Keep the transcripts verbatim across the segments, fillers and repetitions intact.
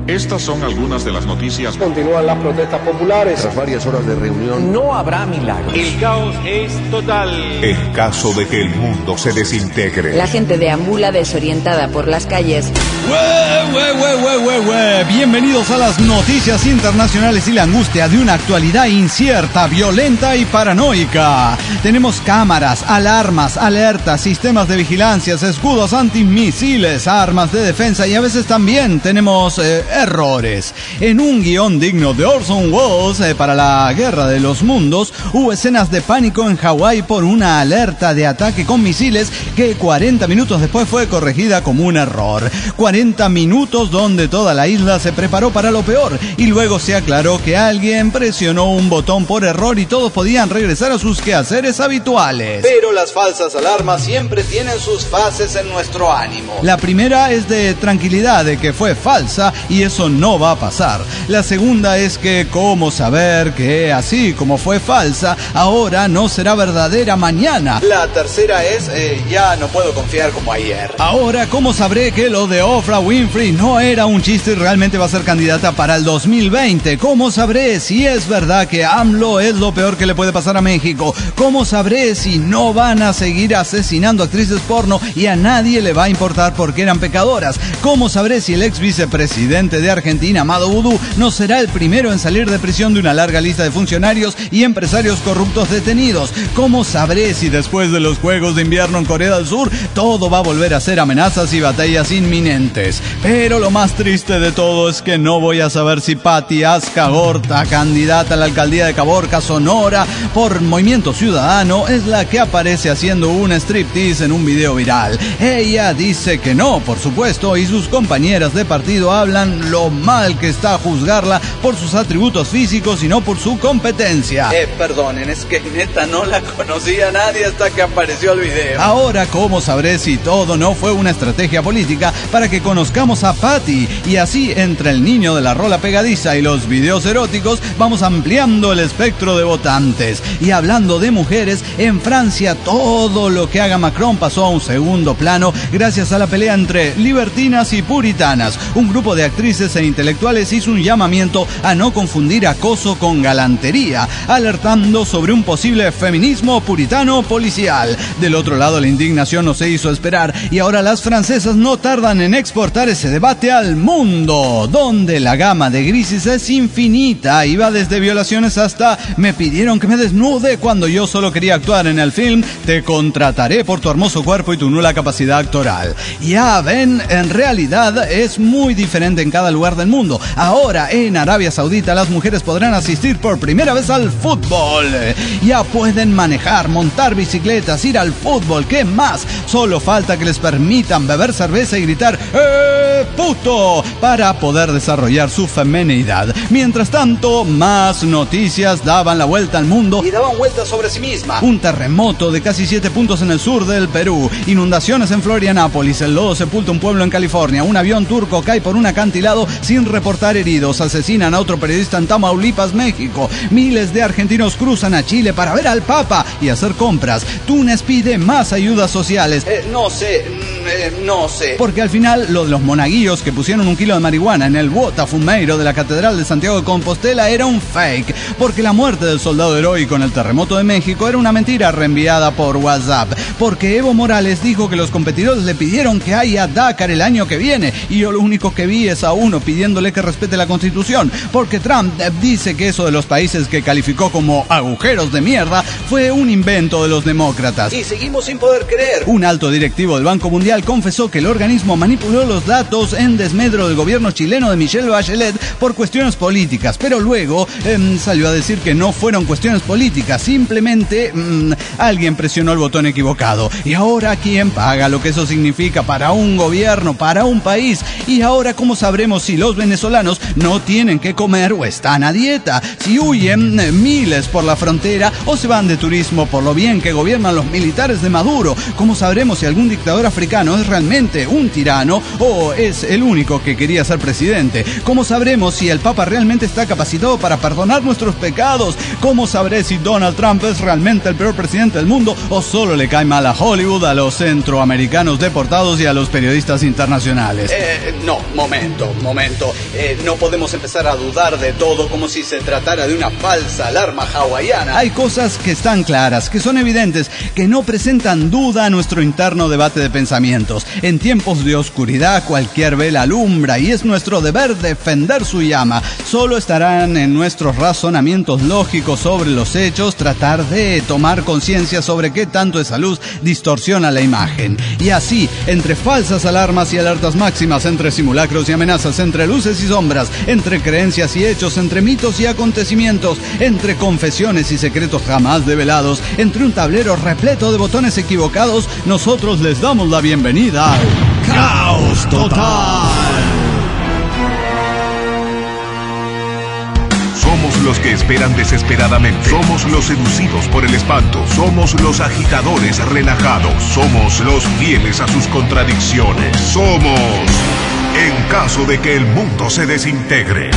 Estas son algunas de las noticias. Continúan las protestas populares. Tras varias horas de reunión, no habrá milagros. El caos es total. En caso de que el mundo se desintegre. La gente deambula desorientada por las calles. ¡Wee, wee, wee, wee, wee, wee! Bienvenidos a las noticias internacionales y la angustia de una actualidad incierta, violenta y paranoica. Tenemos cámaras, alarmas, alertas, sistemas de vigilancia, escudos antimisiles, armas de defensa y a veces también tenemos eh, errores. En un guión digno de Orson Welles eh, para la Guerra de los Mundos, hubo escenas de pánico en Hawái por una alerta de ataque con misiles que cuarenta minutos después fue corregida como un error. cuarenta minutos donde toda la isla se preparó para lo peor y luego se aclaró que alguien presionó un botón por error y todos podían regresar a sus quehaceres habituales. Pero las falsas alarmas siempre tienen sus fases en nuestro ánimo. La primera es de tranquilidad de que fue falsa y eso no va a pasar. La segunda es que cómo saber que así como fue falsa, ahora no será verdadera mañana. La tercera es eh, ya no puedo confiar como ayer. Ahora, ¿cómo sabré que lo de Oprah Winfrey no era un chiste y realmente va a ser candidata para el dos mil veinte? ¿Cómo sabré si es verdad que AMLO es lo peor que le puede pasar a México? ¿Cómo sabré si no van a seguir asesinando actrices porno y a nadie le va a importar porque eran pecadoras? ¿Cómo sabré si el ex vicepresidente de Argentina, Amado Vudú, no será el primero en salir de prisión de una larga lista de funcionarios y empresarios corruptos detenidos? ¿Cómo sabré si después de los Juegos de Invierno en Corea del Sur todo va a volver a ser amenazas y batallas inminentes? Pero lo más triste de todo es que no voy a saber si Patti Azcagorta, candidata a la alcaldía de Caborca, Sonora, por Movimiento Ciudadano, es la que aparece haciendo un striptease en un video viral. Ella dice que no, por supuesto, y sus compañeras de partido hablan lo mal que está juzgarla por sus atributos físicos y no por su competencia. Eh, perdonen, es que neta no la conocía nadie hasta que apareció el video. Ahora, ¿cómo sabré si todo no fue una estrategia política para que conozcamos a Patti? Y así, entre el niño de la rola pegadiza y los videos eróticos, vamos ampliando el espectro de votantes. Y hablando de mujeres, en Francia todo lo que haga Macron pasó a un segundo plano gracias a la pelea entre libertinas y puritanas. Un grupo de actrices e intelectuales hizo un llamamiento a no confundir acoso con galantería, alertando sobre un posible feminismo puritano policial. Del otro lado, la indignación no se hizo esperar y ahora las francesas no tardan en exportar ese debate al mundo, donde la gama de grises es infinita y va desde violaciones hasta me pidieron que me desnude cuando yo solo quería actuar en el film, te contrataré por tu hermoso cuerpo y tu nula capacidad actoral. Ya ven, en realidad es muy diferente en cada lugar del mundo. Ahora en Arabia Saudita las mujeres podrán asistir por primera vez al fútbol. Ya pueden manejar, montar bicicletas, ir al fútbol. ¿Qué más? Solo falta que les permitan beber cerveza y gritar ¡eh, puto! Para poder desarrollar su femenidad. Mientras tanto, más noticias daban la vuelta al mundo y daban vuelta sobre sí misma. Un terremoto de casi siete puntos en el sur del Perú, inundaciones en Florianápolis, el lodo sepulta un pueblo en California, un avión turco cae por un acantilado sin reportar heridos, asesinan a otro periodista en Tamaulipas, México, miles de argentinos cruzan a Chile para ver al Papa y hacer compras, Túnez pide más ayudas sociales, eh, no sé, eh, no sé, porque al final lo de los monaguillos que pusieron un kilo de marihuana en el botafumeiro de la Catedral de Santiago de Compostela era un fake, porque la muerte del soldado heroico en el terremoto de México era una mentira reenviada por WhatsApp, porque Evo Morales dijo que los competidores le pidieron que haya Dakar el año que viene y yo lo único que vi es a uno pidiéndole que respete la Constitución, porque Trump dice que eso de los países que calificó como agujeros de mierda fue un invento de los demócratas y seguimos sin poder creer. Un alto directivo del Banco Mundial confesó que el organismo manipuló los datos en desmedro del gobierno chileno de Michelle Bachelet por cuestiones políticas, pero luego eh, salió a decir que no fueron cuestiones políticas, simplemente mmm, alguien presionó el botón equivocado. Y ahora, ¿quién paga lo que eso significa para un gobierno, para un país? Y ahora, ¿cómo sabremos si los venezolanos no tienen que comer o están a dieta? Si huyen eh, miles por la frontera o se van de turismo por lo bien que gobiernan los militares de Maduro. ¿Cómo sabremos si algún dictador africano Vaticano es realmente un tirano o es el único que quería ser presidente? ¿Cómo sabremos si el Papa realmente está capacitado para perdonar nuestros pecados? ¿Cómo sabré si Donald Trump es realmente el peor presidente del mundo o solo le cae mal a Hollywood, a los centroamericanos deportados y a los periodistas internacionales? Eh, no, momento, momento. Eh, no podemos empezar a dudar de todo como si se tratara de una falsa alarma hawaiana. Hay cosas que están claras, que son evidentes, que no presentan duda a nuestro interno debate de pensamientos. En tiempos de oscuridad cualquier vela alumbra y es nuestro deber defender su llama. Solo estarán en nuestros razonamientos lógicos sobre los hechos tratar de tomar conciencia sobre qué tanto esa luz distorsiona la imagen. Y así, entre falsas alarmas y alertas máximas, entre simulacros y amenazas, entre luces y sombras, entre creencias y hechos, entre mitos y acontecimientos, entre confesiones y secretos jamás develados, entre un tablero repleto de botones equivocados, nosotros les damos la bienvenida al Caos Total. Somos los que esperan desesperadamente. Somos los seducidos por el espanto. Somos los agitadores relajados. Somos los fieles a sus contradicciones. Somos en caso de que el mundo se desintegre.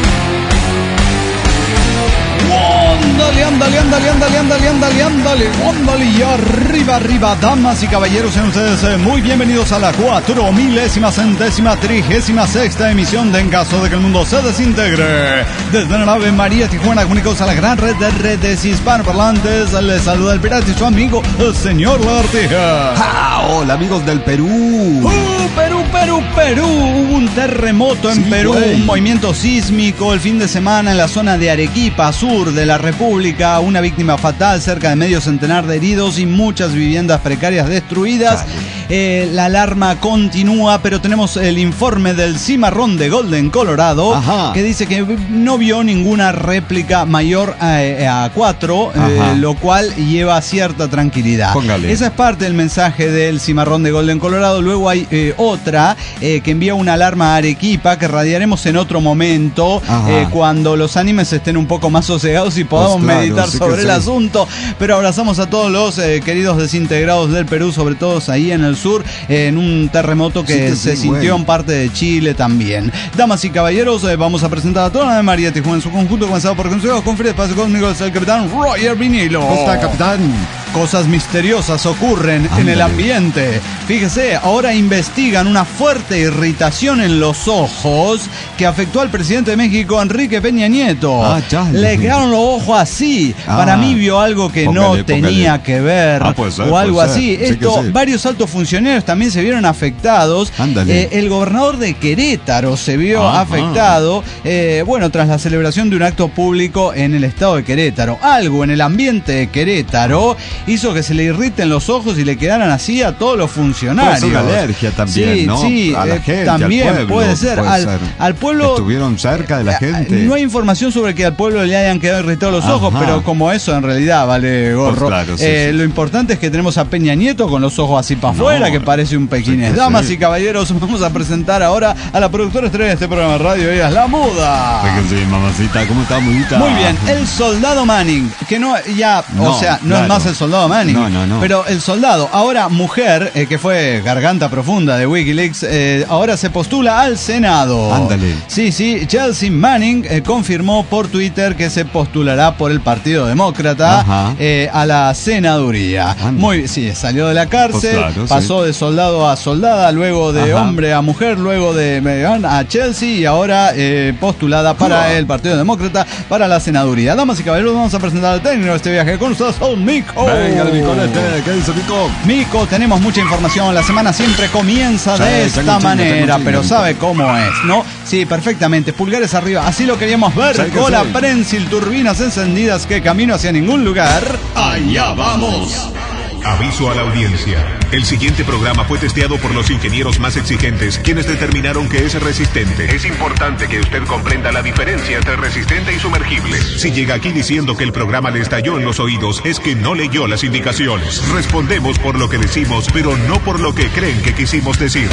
Ándale, ándale, ándale, ándale, ándale, ándale, ándale, ándale, y arriba, arriba, damas y caballeros, sean ustedes eh, muy bienvenidos a la cuatro milésima centésima trigésima sexta emisión de En Caso de que el Mundo se Desintegre. Desde la nave María Tijuana, comunicados a la gran red de redes hispanoparlantes, les saluda el pirata y su amigo, el señor Lagartija. ¡Ah! Hola, amigos del Perú. ¡Uh! Perú, Perú, Perú. Hubo un terremoto en sí, Perú, güey. un movimiento sísmico el fin de semana en la zona de Arequipa, sur de la República, una víctima fatal, cerca de medio centenar de heridos y muchas viviendas precarias destruidas. Eh, la alarma continúa, pero tenemos el informe del Cimarrón de Golden, Colorado, Ajá. que dice que no vio ninguna réplica mayor a, a cuatro, eh, lo cual lleva cierta tranquilidad. Póngale. Esa es parte del mensaje del Cimarrón de Golden, Colorado. Luego hay eh, otra eh, que envía una alarma a Arequipa que radiaremos en otro momento, eh, cuando los animes estén un poco más sosegados y podamos pues claro, meditar sí sobre el sí. asunto. Pero abrazamos a todos los eh, queridos desintegrados del Perú, sobre todo ahí en el sur, eh, en un terremoto que, sí que se sí, sintió bueno. en parte de Chile también. Damas y caballeros, eh, vamos a presentar a toda la de María Tijuana en su conjunto, comenzado por Consejo con Free Espacio Cósmico, es el capitán Roger Vinilo. ¿Cómo está, capitán? Cosas misteriosas ocurren Ándale. en el ambiente. Fíjese, ahora investigan una fuerte irritación en los ojos que afectó al presidente de México, Enrique Peña Nieto. Ah, ya, Le quedaron los ojos así. Ah, Para mí vio algo que póngale, no tenía póngale. que ver ah, ser, o algo así. Ser. Esto, sí varios altos funcionarios también se vieron afectados. Eh, el gobernador de Querétaro se vio ah, afectado, ah. Eh, bueno, tras la celebración de un acto público en el estado de Querétaro. Algo en el ambiente de Querétaro hizo que se le irriten los ojos y le quedaran así a todos los funcionarios. Puede ser una alergia también, sí, ¿no? Sí, a la eh, gente, también al pueblo, puede ser. Puede al, ser. al pueblo... Estuvieron cerca de la gente. No hay información sobre que al pueblo le hayan quedado irritados los Ajá. ojos, pero como eso en realidad vale gorro. Pues claro, sí, eh, sí. Lo importante es que tenemos a Peña Nieto con los ojos así para no, afuera, que parece un pequinés. Sí, Damas sí. y caballeros, vamos a presentar ahora a la productora estrella de este programa de radio, ella es La Muda. Sí, mamacita, ¿cómo está, Mudita? Muy bien, el soldado Manning, que no, ya, no, o sea, no claro. es más el soldado Manning, no, no, no. pero el soldado, ahora mujer, eh, que fue garganta profunda de Wikileaks, eh, ahora se postula al Senado. Ándale. Sí, sí, Chelsea Manning eh, confirmó por Twitter que se postulará por el Partido Demócrata eh, a la senaduría. Ándale. Muy sí, salió de la cárcel, pues claro, pasó sí. de soldado a soldada, luego de Ajá. hombre a mujer, luego de a Chelsea y ahora eh, postulada para uh. el Partido Demócrata para la senaduría. Damas y caballeros, vamos a presentar al técnico de este viaje con ustedes, son Mico. Venga, el Micolete, ¿qué dice Mico? Mico, tenemos mucha información, la semana siempre comienza sí, de esta manera, chingo, pero sabe cómo es, ¿no? Sí, perfectamente, pulgares arriba, así lo queríamos ver, sí, cola sí. prensil, turbinas encendidas, que camino hacia ningún lugar. ¡Allá vamos! Aviso a la audiencia. El siguiente programa fue testeado por los ingenieros más exigentes, quienes determinaron que es resistente. Es importante que usted comprenda la diferencia entre resistente y sumergible. Si llega aquí diciendo que el programa le estalló en los oídos, es que no leyó las indicaciones. Respondemos por lo que decimos, pero no por lo que creen que quisimos decir.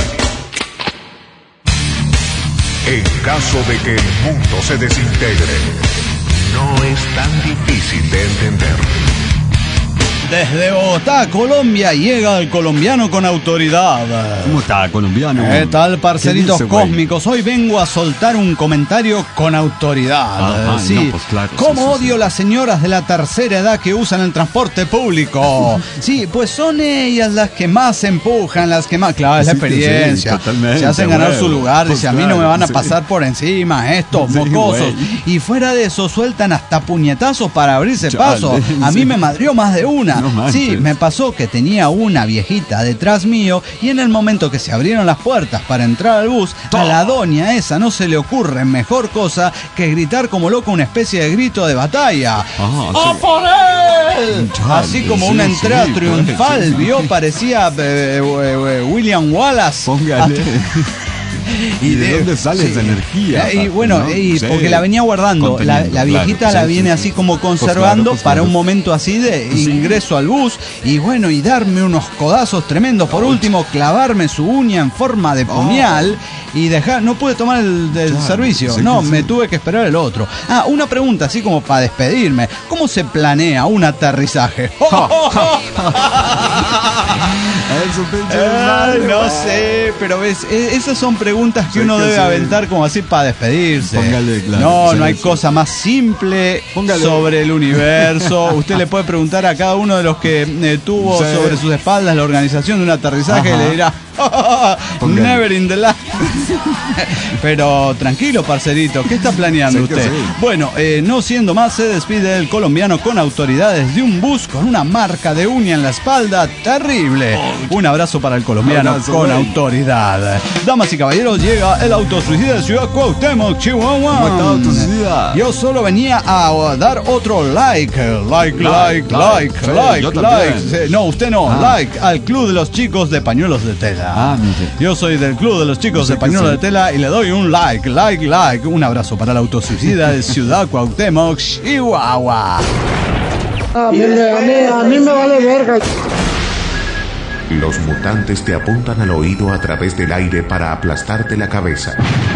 En caso de que el mundo se desintegre, no es tan difícil de entender. Desde Bogotá, Colombia, llega el colombiano con autoridad. ¿Cómo está, colombiano? ¿Qué tal, parceritos ¿Qué dice, güey? cósmicos? Hoy vengo a soltar un comentario con autoridad. Ajá, sí. no, pues claro, ¿Cómo sí, sí, odio sí. las señoras de la tercera edad que usan el transporte público? Sí, pues son ellas las que más se empujan, las que más... Claro, es la Sí, que sí, experiencia. totalmente, se hacen ganar güey. su lugar. Pues Dice, a mí no me claro, van a sí. pasar por encima estos Sí, mocosos. güey. Y fuera de eso, sueltan hasta puñetazos para abrirse Chale, paso. A mí sí. me madrió más de una. No manches. Sí, me pasó que tenía una viejita detrás mío y en el momento que se abrieron las puertas para entrar al bus, a la doña esa no se le ocurre mejor cosa que gritar como loco una especie de grito de batalla. Ah, ¡A sí. por él! Chale, Así como sí, una entrada sí, triunfal, sí, sí. vio, parecía eh, eh, William Wallace. Póngale. ¿Y de de- dónde sale sí. esa energía? Y bueno, ¿no? y Sí. porque la venía guardando. La, Conteniendo, la viejita claro. la Sí, viene sí, así sí. como Pues conservando claro, pues para claro. un momento así de ingreso al bus. Y bueno, y darme unos codazos tremendos. Por último, clavarme su uña en forma de puñal y dejar. No pude tomar el, el Claro, servicio. sí No, que me sí. tuve que esperar el otro. Ah, una pregunta así como para despedirme. ¿Cómo se planea un aterrizaje? Eso, pinche Ay, desmadre, no güey. sé, pero ves, e- esas son preguntas que Sí uno que debe sí. aventar como así para despedirse. Póngale, claro, no, sí, no hay sí. cosa más simple Póngale. sobre el universo. Usted le puede preguntar a cada uno de los que eh, tuvo Sí. sobre sus espaldas la organización de un aterrizaje Ajá. y le dirá, Póngale. never in the life. Pero tranquilo, parcerito, ¿qué está planeando Sí que usted? sí. Bueno, eh, no siendo más, se despide el colombiano con autoridades de un bus con una marca de uña en la espalda terrible. Un abrazo para el colombiano Abrazo, con güey. autoridad. Damas y caballeros, llega el autosuicida de Ciudad Cuauhtémoc, Chihuahua. ¿Cómo está, autosuicida? Yo solo venía a dar otro like, like, like, Like, like, like. like, Sí, yo like. también. Sí, no, usted no, Ah. like al Club de los Chicos de Pañuelos de Tela. Ah, mire. Yo soy del Club de los Chicos Sé de que Pañuelos sí. de Tela y le doy un like, like, like. Un abrazo para el autosuicida de Ciudad Cuauhtémoc, Chihuahua. A mí, me, a, mí, a mí me vale verga. Los mutantes te apuntan al oído a través del aire para aplastarte la cabeza.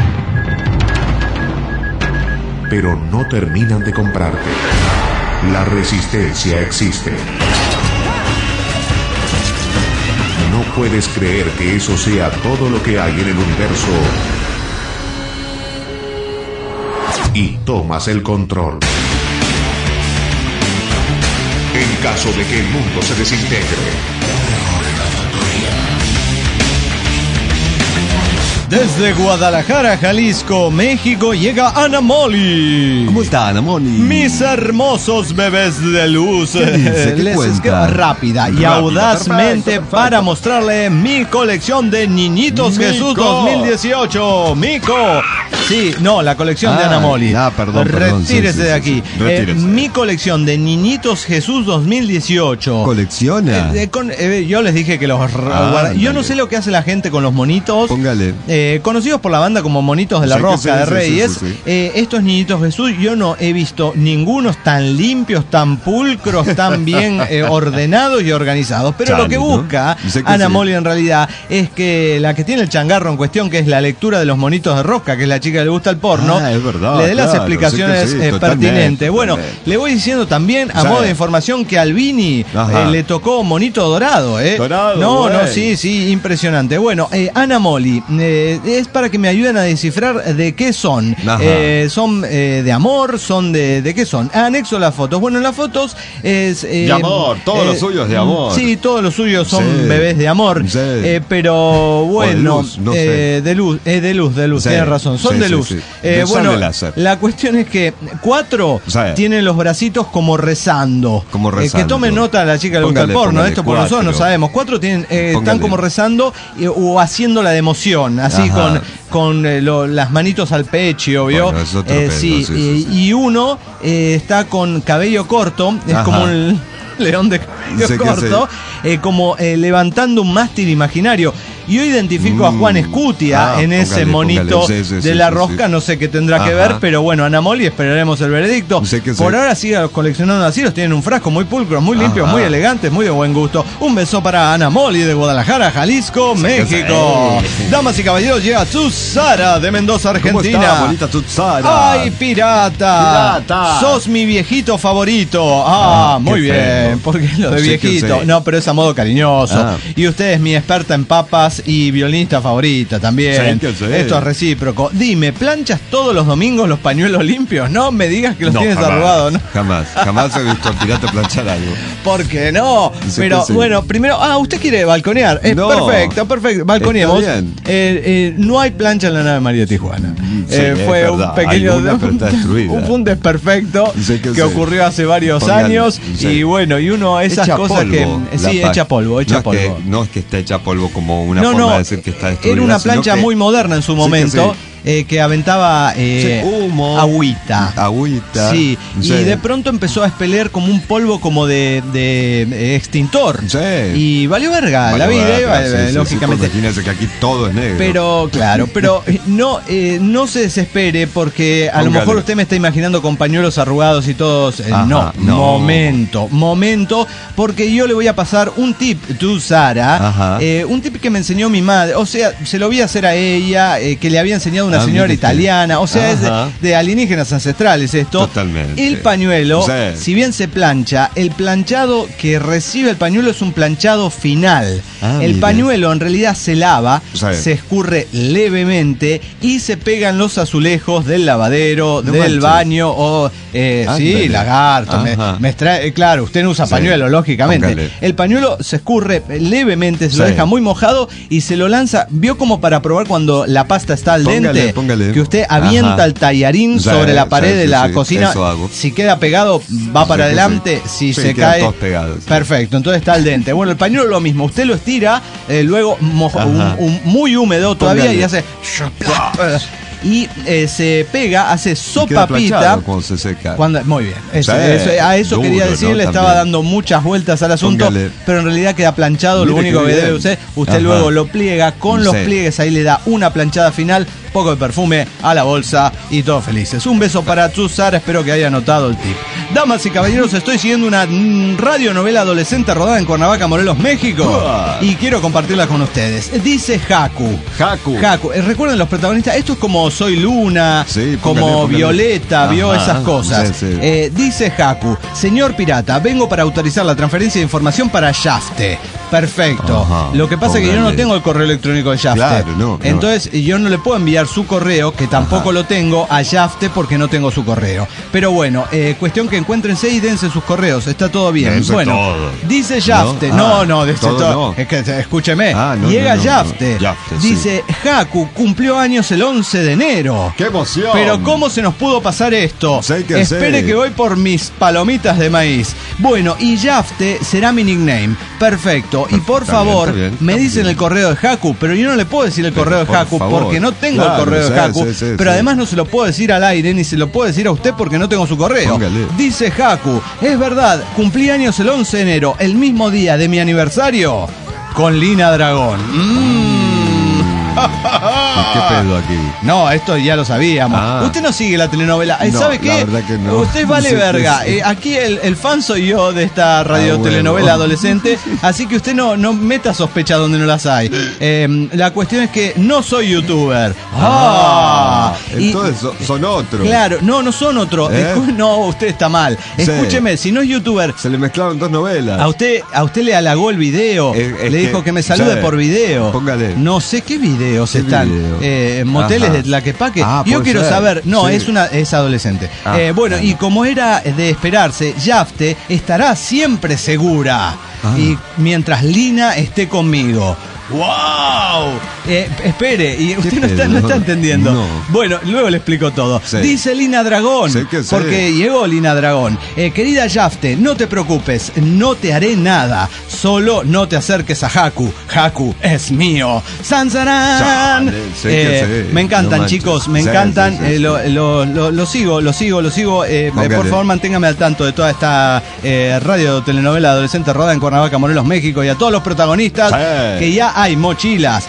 Pero no terminan de comprarte. La resistencia existe. No puedes creer que eso sea todo lo que hay en el universo. Y tomas el control. En caso de que el mundo se desintegre. Desde Guadalajara, Jalisco, México, llega Ana Molly. ¿Cómo está, Ana Moni? Mis hermosos bebés de luz. ¿Qué dice? ¿Qué Les cuenta? escribo rápida y Rápida, audazmente perfecto, perfecto. para mostrarle mi colección de Niñitos Mico. Jesús dos mil dieciocho. Mico. Sí, no, la colección de Ah, Ana Molly. ah, perdón, perdón, sí, Retírese sí, de sí, aquí. sí. Retírese. Eh, mi colección de Niñitos Jesús dos mil dieciocho. ¿Colecciona? Eh, eh, con- eh, yo les dije que los r- Ah, guarda- Yo no dale. sé lo que hace la gente con los monitos. Póngale. Eh, conocidos por la banda como Monitos de la Sí que Rosca sí, de sí, Reyes. sí, sí, sí. Eh, estos niñitos Jesús, yo no he visto ningunos tan limpios, tan pulcros, tan bien eh, ordenados y organizados. Pero lo que Chale, ¿no? busca Sé que Ana sí. Molly en realidad es que la que tiene el changarro en cuestión, que es la lectura de los monitos de rosca, que es la chica que le gusta el porno, Ah, es verdad, le dé las claro, explicaciones sé que sí, eh, totalmente, pertinentes. Bueno, totalmente. le voy diciendo también, a Sí. modo de información, que al Vini Ajá. eh, le tocó monito dorado. ¿eh? Dorado, No, güey. no, sí, sí, impresionante. Bueno, eh, Ana Molly, eh, es para que me ayuden a descifrar de qué son. Ajá. Eh, son eh, de amor, son de, de qué son. Anexo las fotos. Bueno, en las fotos es... eh, De amor, todo lo suyo es de amor. Sí, todos los suyos son Sí. bebés de amor. Sí. Eh, pero bueno, luz, no eh, sé. de luz, eh, de luz, de luz, Sí. tienes razón, son Sí, de sí, luz. sí. Eh, De bueno, sable láser. la cuestión es que cuatro Sí. tienen los bracitos como rezando. Como Eh, que rezando. tomen nota a la chica que le gusta el Póngale, porno, póngale, esto por nosotros no cuatro. sabemos. Cuatro tienen, eh, están Póngale. como rezando eh, o haciendo la de emoción, así Ajá. con, con eh, lo- las manitos al pecho, ¿vio? Bueno, es otro Eh, pedo, sí, sí, sí, y, sí. y uno eh, está con cabello corto, es Ajá. como un león de cabello Sé que corto, eh, como eh, levantando un mástil imaginario. Yo identifico a Juan Escutia Ah, en ese póngale, monito póngale. Sí, sí, de sí, la sí, rosca, sí. no sé qué tendrá que Ajá. ver, pero bueno, Ana Molly, esperaremos el veredicto. Sé que Por sí. ahora siga coleccionando así, los tienen un frasco muy pulcros, muy limpios, Ajá. muy elegantes, muy de buen gusto. Un beso para Ana Molly de Guadalajara, Jalisco, México. Damas y caballeros, llega Susara de Mendoza, ¿Cómo Argentina. está, bonita Tutsara? ¡Ay, pirata! Pirata. Sos mi viejito favorito. Ah, Ah, muy qué bien. feo. ¿Por qué lo de sí, viejito. sí. No, pero es a modo cariñoso. Ah. Y usted es mi experta en papas y violinista favorita también. Sí, sí. Esto es recíproco. Dime, ¿planchas todos los domingos los pañuelos limpios? No me digas que los No, tienes jamás, arrugados, ¿no? Jamás, jamás he visto al pirata planchar algo. ¿Por qué no? Sí, Pero que sí. bueno, primero, ah, usted quiere balconear. Es No. perfecto, perfecto. Balconeemos. Está bien. Eh, eh, no hay plancha en la nave María Tijuana. Sí, Eh, es fue un verdad. pequeño Alguna, pero está destruida. un, un desperfecto Sí, que que sí. ocurrió hace varios Póngale, años. sí. Y bueno, y uno esas Echa cosas polvo, que la sí, pa- echa polvo, echa no polvo. Es que, no es que esté hecha polvo como una no, forma no, de decir que está destruida. era una sino plancha que- muy moderna en su Sí, que momento. sí. Eh, que aventaba eh, Sí, humo, agüita. agüita. Sí, Sí. y de pronto empezó a expeler como un polvo como de, de eh, extintor. Sí. Y valió verga Vale, la vida, bueno, iba, sí, sí, sí, lógicamente. pues imagínense que aquí todo es negro. Pero, claro, pero eh, no, eh, no se desespere porque a lo Póngale. mejor usted me está imaginando con pañuelos arrugados y todos. eh, Ajá, no, no. momento, momento, porque yo le voy a pasar un tip, tú, Sara, Ajá. eh, un tip que me enseñó mi madre. O sea, se lo voy a hacer a ella, eh, que le había enseñado una Ah, señora mire usted. italiana. O sea, es de, Ajá. de alienígenas ancestrales esto. Totalmente. El pañuelo, Sí. si bien se plancha, el planchado que recibe el pañuelo es un planchado final. Ah, el mire. pañuelo en realidad se lava, Sí. se escurre levemente y se pegan los azulejos del lavadero, No del manches. baño o eh, sí, Ándale. lagarto. Me, Ajá. me extrae- claro, usted no usa Sí. pañuelo, lógicamente. Póngale. El pañuelo se escurre levemente, se lo Sí. deja muy mojado y se lo lanza. ¿Vio como para probar cuando la pasta está al Póngale, dente? póngale. Que usted avienta Ajá. el tallarín Sí, sobre la pared sí, de sí, la sí, cocina. eso hago. Si queda pegado, va para Sí, que adelante. sí. Si Sí, se quedan cae. todos pegados, sí. Perfecto, entonces está al dente. Bueno, el pañuelo lo mismo. Usted lo estira, eh, luego mojo- Ajá. un- un- muy húmedo todavía Póngale. y hace. Y eh, se pega, hace Y queda sopa pita. planchado cuando se seca. Cuando, muy bien, eso, Sí, eso- a eso duro, quería ¿no? decirle, estaba También. dando muchas vueltas al asunto, Póngale. pero en realidad queda planchado, lo Mire único qué que bien. debe usted, usted Ajá. luego lo pliega, con los Sí. pliegues ahí le da una planchada final, poco de perfume a la bolsa y todos felices. Un beso para tú, Sara, espero que haya notado el tip. Damas y caballeros, estoy siguiendo una mm, radionovela adolescente rodada en Cuernavaca, Morelos, México, Uah. y quiero compartirla con ustedes. Dice Haku. Haku. Haku. Eh, Recuerden los protagonistas, esto es como Soy Luna, Sí, como póngale, póngale. Violeta, vio Ajá, esas cosas. sí, sí. Eh, dice Haku, señor pirata, vengo para autorizar la transferencia de información para Yafte. Perfecto. Ajá, Lo que pasa es que yo no póngale. tengo el correo electrónico de Yafte. Claro, no, no. Entonces yo no le puedo enviar su correo, que tampoco Ajá. lo tengo, a Yafte porque no tengo su correo. Pero bueno, eh, cuestión que encuéntrense y dense sus correos. Está todo bien. Dense bueno, todo. dice Yafte. ¿No? No, Ah, no, dense todo todo. no. Es que escúcheme. Ah, no, Llega no, no, Yafte. no. Yafte, sí. Dice, Haku cumplió años el once de enero. ¡Qué emoción! Pero ¿cómo se nos pudo pasar esto? Sí, que Espere sí. que voy por mis palomitas de maíz. Bueno, y Yafte será mi nickname. Perfecto. Y por Está favor, bien, está bien, me está dicen bien. el correo de Haku, pero yo no le puedo decir el Pero correo de por Haku favor. porque no tengo Claro, el correo de sí, Haku. sí, sí, pero sí. además no se lo puedo decir al aire ni se lo puedo decir a usted porque no tengo su correo. Póngale. Dice Haku, es verdad, cumplí años el once de enero, el mismo día de mi aniversario, con Lina Dragón. Mm. ¿Y qué pedo aquí? No, esto ya lo sabíamos. Ah. Usted no sigue la telenovela. Eh, No, ¿Sabe la qué? verdad que no. Usted vale Sí, verga. sí, sí. Eh, aquí el, el fan soy yo de esta radio Ah, bueno. telenovela adolescente. Así que usted no, no meta sospechas donde no las hay. Eh, la cuestión es que no soy youtuber. Ah, y- entonces so- son otros. Claro, no, no son otros. ¿Eh? Escu- No, usted está mal. Sí. Escúcheme, si no es youtuber, Se le mezclaron dos novelas. a usted, a usted le halagó el video. Es- es le dijo que- que me salude sí. por video. Póngale. No sé qué videos ¿Qué están. video? Eh, moteles Ajá. de Tlaquepaque. Ah, Yo puede quiero ser. saber. No, Sí. es una es adolescente. Ah, Eh, bueno, bueno. y como era de esperarse, Yafte estará siempre segura. Ah. Y mientras Lina esté conmigo. ¡Wow! Eh, espere, y usted no está, no está entendiendo. No. Bueno, luego le explico todo. Sí. Dice Lina Dragón. Sí que sí. Porque llegó Lina Dragón. Eh, querida Yafte, no te preocupes, no te haré nada. Solo no te acerques a Haku. Haku es mío. ¡Sanzarán! Chale, sí que Eh, sí. me encantan, No manches. chicos, me Sí, encantan. sí, sí, Eh, sí. lo, lo- lo- lo sigo, lo sigo, lo sigo. Eh, eh, Póngale. por favor, manténgame al tanto de toda esta eh, radio telenovela adolescente rodada en Cuernavaca, Morelos, México, y a todos los protagonistas. Sí. Que ya hay mochilas, hay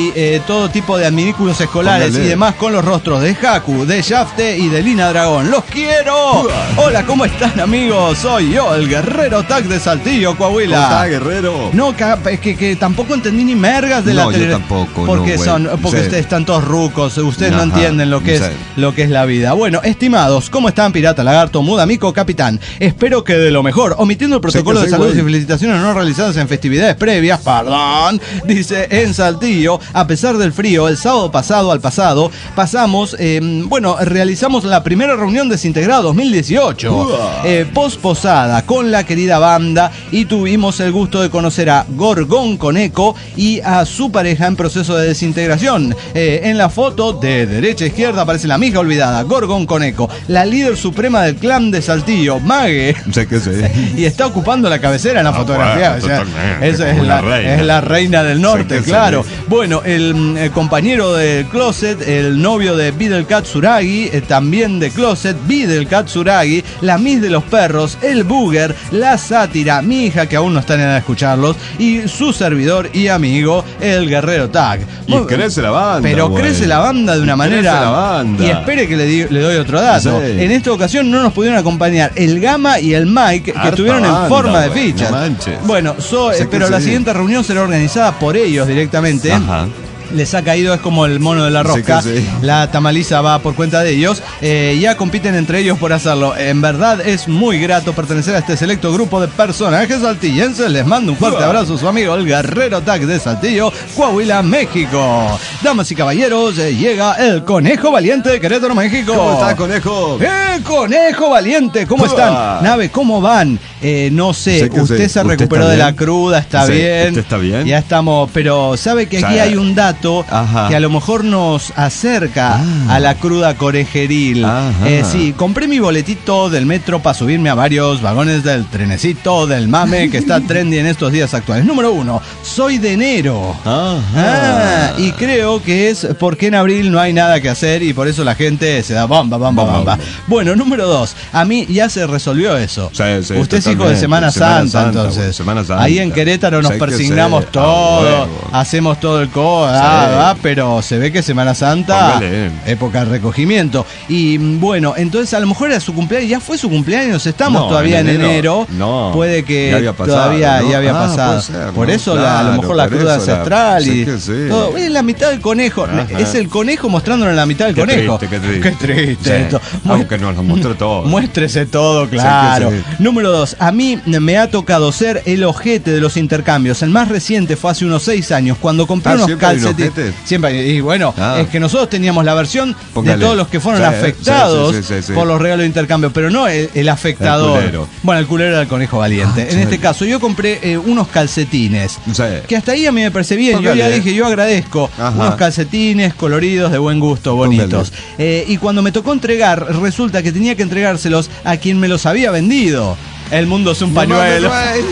y eh, todo tipo de adminículos escolares Póngale. y demás con los rostros de Haku, de Shafte y de Lina Dragón. ¡Los quiero! Hola, ¿cómo están, amigos? Soy yo, el Guerrero Tag de Saltillo, Coahuila. ¿Cómo está, Guerrero? No, es que, que tampoco entendí ni mergas de No, la yo tele. tampoco, Porque no, son, güey. porque Sí. ustedes están todos rucos, ustedes no Ajá, entienden lo que es sí. lo que es la vida. Bueno, estimados, ¿cómo están, Pirata, Lagarto, Muda, Mico, Capitán? Espero que de lo mejor, omitiendo el protocolo Sí que de sí, salud güey. y felicitaciones no realizadas en festividades previas, perdón, dice en Saltillo, a pesar del frío, el sábado pasado al pasado, pasamos, eh, bueno, realizamos la primera reunión desintegrada dos mil dieciocho, eh, posposada con la querida banda y tuvimos el gusto de conocer a Gorgón Coneco y a su pareja en proceso de desintegración. Eh, en la foto de derecha a izquierda aparece la amiga olvidada, Gorgón Coneco, la líder suprema del clan de Saltillo, Mague, Sé que sí. y está ocupando la cabecera en la Ah, fotografía. bueno, O sea, totalmente, esa es como la, una reina. es la reina del norte, Sí que claro. sí. Bueno, el, el compañero del Closet, el novio de Videl Katsuragi, eh, también de Closet, Videl Katsuragi, la Miss de los perros, el Booger, la Sátira, mi hija que aún no está en edad de escucharlos, y su servidor y amigo, el Guerrero Tag. Y Muy- crece la banda, Pero güey. crece la banda de una Y manera. crece la banda. Y espere que le, di- le doy otro dato. Sí. En esta ocasión no nos pudieron acompañar el Gama y el Mike, que Harta estuvieron en banda, forma de güey, fichas. no manches. Bueno, so- Sé eh, que pero la sí. siguiente reunión será organizada por ellos directamente. Ajá. Les ha caído, es como el mono de la Sí rosca. que sí. La tamaliza va por cuenta de ellos. Eh, ya compiten entre ellos por hacerlo. En verdad es muy grato pertenecer a este selecto grupo de personajes saltillenses. Les mando un fuerte abrazo a su amigo el Guerrero Tag de Saltillo, Coahuila, México. Damas y caballeros, eh, llega el Conejo Valiente de Querétaro, México. ¿Cómo está, Conejo? ¡Eh, Conejo Valiente! ¿Cómo Uah. están? Nave, ¿cómo van? Eh, no sé, Sé que usted sí. se ¿Usted recuperó está de la bien? cruda, está Sí, bien. ¿usted está bien? Ya estamos, pero sabe que aquí Sí. hay un dato Ajá. que a lo mejor nos acerca Ah. a la cruda conejeril. Ajá. Eh, sí, compré mi boletito del metro para subirme a varios vagones del trenecito del mame que está trendy en estos días actuales. Número uno, soy de enero. Ajá. Ah, y creo que es porque en abril no hay nada que hacer y por eso la gente se da bomba, bomba, Bomba, bomba. bomba. Bueno, número dos, a mí ya se resolvió eso. Sí, sí, Usted es hijo de totalmente. Semana, Semana Santa, Santa, entonces. güey, Semana Santa. Ahí en Querétaro nos Sé que persignamos sé. todo, Ah, huevo. hacemos todo el co, ah, Sí. ah, pero se ve que Semana Santa, Póngale. época de recogimiento. Y mm, bueno, entonces a lo mejor era su cumpleaños, ya fue su cumpleaños, estamos No, todavía en en enero. enero, no. Puede que Ya había pasado, todavía ¿no? ya había Ah, pasado. puede ser, por ¿no? eso la- a lo Claro, mejor la por cruda eso la- ancestral sí y que sí. todo. Es la mitad del conejo. Ajá. Es el conejo mostrándole la mitad del Qué conejo. triste, qué triste. Qué triste Sí. esto. Aunque nos lo muestre todo. Muéstrese todo, claro. Sí que sí. Número dos, a mí me ha tocado ser el ojete de los intercambios. El más reciente fue hace unos seis años, cuando compré Ah, unos ¿siempre hay un calcetines. ojete? Siempre hay- y bueno, Ah. es que nosotros teníamos la versión Póngale. de todos los que fueron Sí, afectados sí, sí, sí, sí. por los regalos de intercambio, pero no el, el afectador. El culero. Bueno, el culero era el conejo valiente. Ah, en sí. este caso, yo compré eh, unos calcetines. Sí. Que hasta ahí a mí me parece bien. Yo Póngale. ya dije, yo agradezco Ajá. unos calcetines coloridos de buen gusto, bonitos. Eh, y cuando me tocó entregar, resulta que tenía que entregárselos a quien me los había vendido. El mundo es un pañuelo.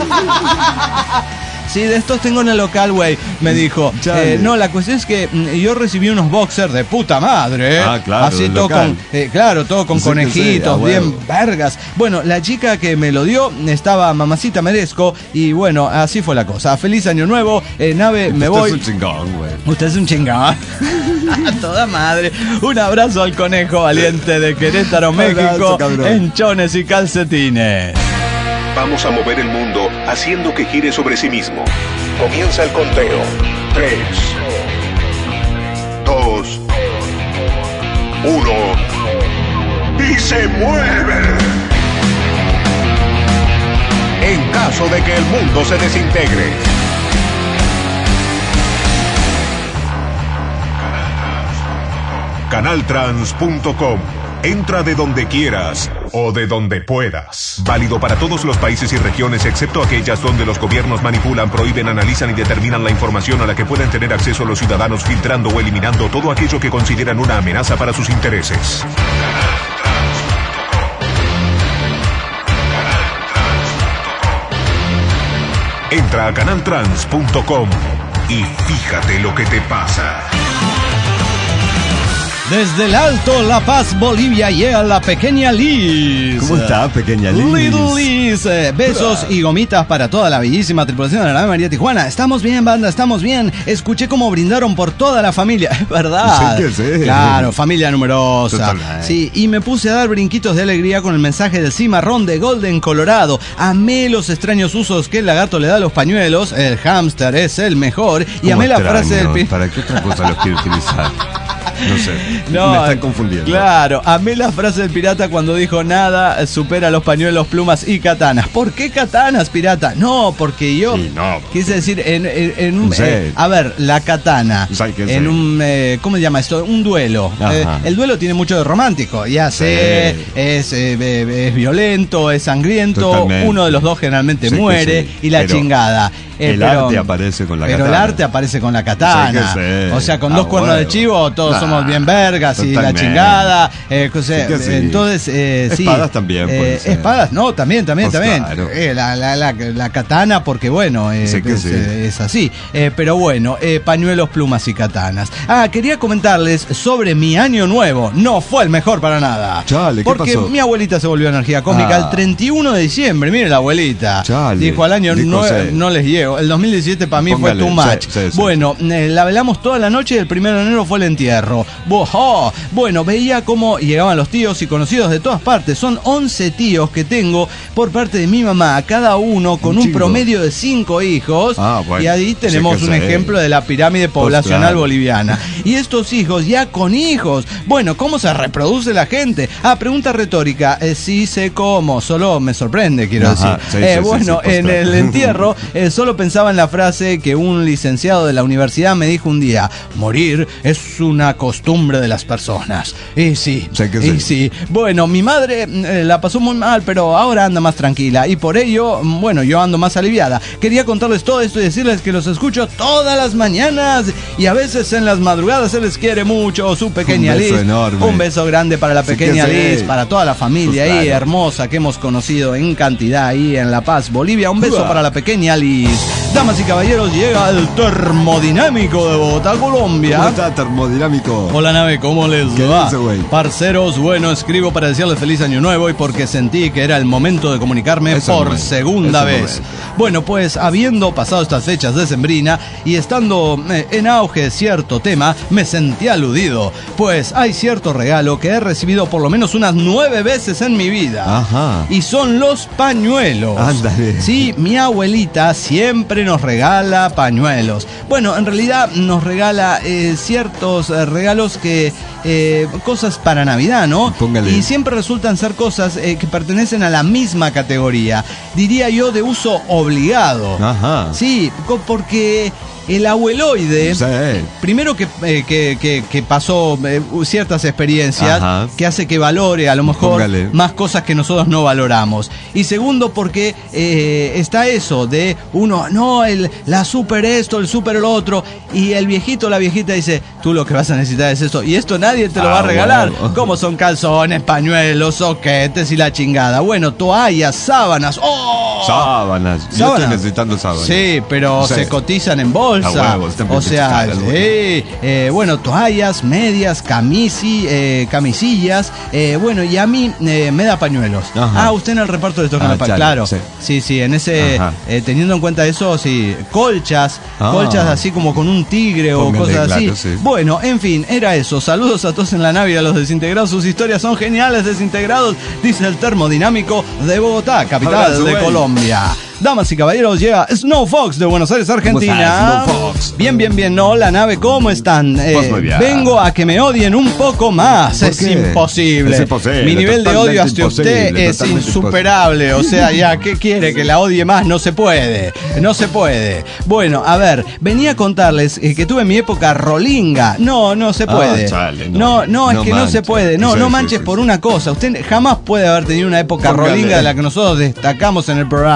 Sí, de estos tengo en el local, güey. Me dijo. Chale. Eh, no, la cuestión es que mm, yo recibí unos boxers de puta madre. ¿eh? Ah, claro, Así del todo local. con. eh, claro, todo con Sí que conejitos, sí, a bien huevo. vergas. Bueno, la chica que me lo dio estaba mamacita merezco. Y bueno, así fue la cosa. Feliz año nuevo. Eh, nave, me Usted voy. es un chingón, güey. Usted es un chingón. A toda madre. Un abrazo al conejo valiente de Querétaro, México. Abrazo, cabrón. En chones y calcetines. Vamos a mover el mundo haciendo que gire sobre sí mismo. Comienza el conteo. Tres, dos, uno. Y se mueve. En caso de que el mundo se desintegre. canaltrans punto com. Entra de donde quieras o de donde puedas. Válido para todos los países y regiones excepto aquellas donde los gobiernos manipulan, prohíben, analizan y determinan la información a la que pueden tener acceso los ciudadanos, filtrando o eliminando todo aquello que consideran una amenaza para sus intereses. Entra a canaltrans punto com y fíjate lo que te pasa. Desde el Alto La Paz, Bolivia, llega la pequeña Liz. ¿Cómo está, pequeña Liz? Little Liz. Eh, besos y gomitas para toda la bellísima tripulación de la nave María Tijuana. Estamos bien, banda, estamos bien. Escuché cómo brindaron por toda la familia. Es verdad. Sí, que sí. Claro, familia numerosa. Totalmente. Sí, y me puse a dar brinquitos de alegría con el mensaje del cimarrón de Golden, Colorado. Amé los extraños usos que el lagarto le da a los pañuelos. El hámster es el mejor. Y amé la frase del... pi- ¿Para qué otra cosa los quiere utilizar? No sé, No, me están confundiendo. Claro, amé la frase del pirata cuando dijo nada supera los pañuelos, plumas y katanas. ¿Por qué katanas, pirata? No, porque yo Sí, no. quise decir en, en- en un... Sí. eh, a ver, la katana. Sí, que en sí. un... eh, ¿Cómo se llama esto? Un duelo. Ajá. Eh, el duelo tiene mucho de romántico. Ya sé, Sí. es, eh, eh, es violento, es sangriento. Totalmente. Uno de los dos generalmente Sí, que muere sí. y la Pero chingada. Eh, el arte aparece con la pero katana. el arte aparece con la katana. Sí, que sí. O sea, con Ah, dos cuernos bueno. de chivo todos Nah, somos bien vergas y la totalmente. chingada. Eh, o sea, Sí que sí. entonces, eh, sí. Espadas también Eh, pueden ser. espadas, no, también, también, Pues también. claro. Eh, la, la, la, la katana, porque bueno, eh, Sí que es, sí. eh, es así. Eh, pero bueno, eh, pañuelos, plumas y katanas. Ah, quería comentarles sobre mi año nuevo. No fue el mejor para nada. Chale, ¿qué porque pasó? mi abuelita se volvió energía cósmica Ah. el treinta y uno de diciembre. Mire la abuelita. Chale. Dijo al año Dijo, nueve, sí. no les llego. El dos mil diecisiete para mí Póngale, fue too much. sí, sí, sí. Bueno, eh, la velamos toda la noche y el primero de enero fue el entierro. Bojo. Bueno, veía cómo llegaban los tíos y conocidos de todas partes. Son once tíos que tengo por parte de mi mamá, cada uno con Un un chingo. promedio de cinco hijos. Ah, bueno. Y ahí tenemos Sí que un sí. ejemplo de la pirámide poblacional claro. boliviana. Y estos hijos ya con hijos. Bueno, ¿cómo se reproduce la gente? Ah, pregunta retórica. Eh, sí sé cómo, solo me sorprende, quiero Ajá, decir. sí, Eh, sí, sí, bueno, sí, pues, en claro. el entierro eh, solo pensaba en la frase que un licenciado de la universidad me dijo un día: morir es una costumbre de las personas. Y sí, Sí que y sí. sí. Bueno, mi madre eh, la pasó muy mal, pero ahora anda más tranquila. Y por ello, mm, bueno, yo ando más aliviada. Quería contarles todo esto y decirles que los escucho todas las mañanas y a veces en las madrugadas. Se les quiere mucho, su pequeña Un beso Liz. enorme. Un beso grande para la Sí que pequeña sí. Liz, para toda la familia Pues ahí claro. hermosa que hemos conocido en cantidad ahí en La Paz, Bolivia. Un beso Uah. para la pequeña Liz. Damas y caballeros, llega el termodinámico de Bogotá, Colombia. ¿Cómo está, termodinámico? Hola nave, ¿cómo les ¿Qué va? dice, güey? Parceros, bueno, escribo para decirles feliz año nuevo y porque sentí que era el momento de comunicarme Es el por momento, segunda es el vez. momento. Bueno, pues habiendo pasado estas fechas de sembrina y estando eh, en auge cierto tema, me sentí aludido, pues hay cierto regalo que he recibido por lo menos unas nueve veces en mi vida. Ajá. Y son los pañuelos. Ándale. Sí, mi abuelita siempre nos regala pañuelos. Bueno, en realidad nos regala eh, ciertos eh, regalos que... eh, cosas para Navidad, ¿no? Póngale. Y siempre resultan ser cosas eh, que pertenecen a la misma categoría. Diría yo de uso obligado. Ajá. Sí, co- porque... El abueloide, Sí. primero que, eh, que, que- que pasó eh, ciertas experiencias Ajá. que hace que valore a lo mejor Póngale. más cosas que nosotros no valoramos. Y segundo porque eh, está eso de uno, no, el, la super esto, el super lo otro, y el viejito o la viejita dice, tú lo que vas a necesitar es esto, y esto nadie te lo Ah, va a regalar. bueno. Como son calzones, pañuelos, soquetes y la chingada. Bueno, toallas, sábanas. ¡Oh! Sábanas. Yo Sábanas. estoy necesitando sábanas. Sí, pero Sí. se cotizan en bolsa. A huevo, están o sea, caras, sí, güey. eh, bueno, toallas, medias, camisi, eh, camisillas, eh, bueno, y a mí eh, me da pañuelos. Ajá. Ah, usted en el reparto le toca Ah, la pa- chale, claro. sí. Sí, sí, en ese, Ajá. eh, teniendo en cuenta eso, sí, colchas, Ah. colchas así como con un tigre o Póngale, cosas así. claro, sí. Bueno, en fin, era eso. Saludos a todos en la nave y a los desintegrados. Sus historias son geniales, desintegrados, dice el termodinámico de Bogotá, capital Abrazo, de güey. Colombia. Damas y caballeros, llega Snow Fox de Buenos Aires, Argentina. estás, Snow Fox? Bien, bien, bien. No, la nave, ¿cómo están? Eh, Pues muy bien. vengo a que me odien un poco más. ¿Por Es qué? imposible. Es imposible, Mi nivel de totalmente odio hacia usted imposible, es totalmente insuperable. O sea, ya, ¿qué quiere? Que la odie más. No se puede. No se puede. Bueno, a ver, venía a contarles eh, que tuve mi época rolinga. No, no se Ah, puede. chale, no, no. no, es No que no se manches. puede. No, Sí, no sí, manches sí, por sí. una cosa. Usted jamás puede haber tenido una época Póngale. rolinga de la que nosotros destacamos en el programa. ¿Por